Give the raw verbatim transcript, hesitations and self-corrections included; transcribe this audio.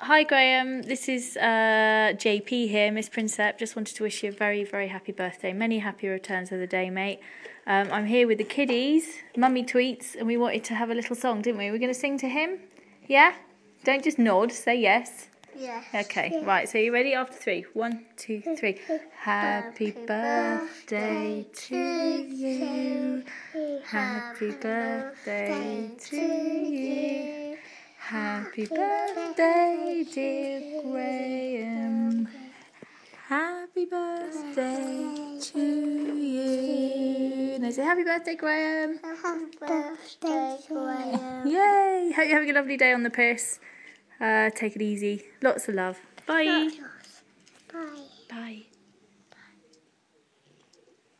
hi Graham, this is uh, J P here, Miss Princep. Just wanted to wish you a very, very happy birthday. Many happy returns of the day, mate. Um, I'm here with the kiddies, Mummy Tweets, and we wanted to have a little song, didn't we? We're going to sing to him? Yeah? Don't just nod, say yes. Yes. Okay, Yes. right, so you ready? After three. One, two, three. Happy birthday to you. Happy birthday to you. Happy birthday, dear Graham. Happy birthday to you. Now say happy birthday, Graham. Happy birthday, Graham. Yay! Hope you're having a lovely day on the piss. Uh, take it easy. Lots of love. Bye. Bye. Bye.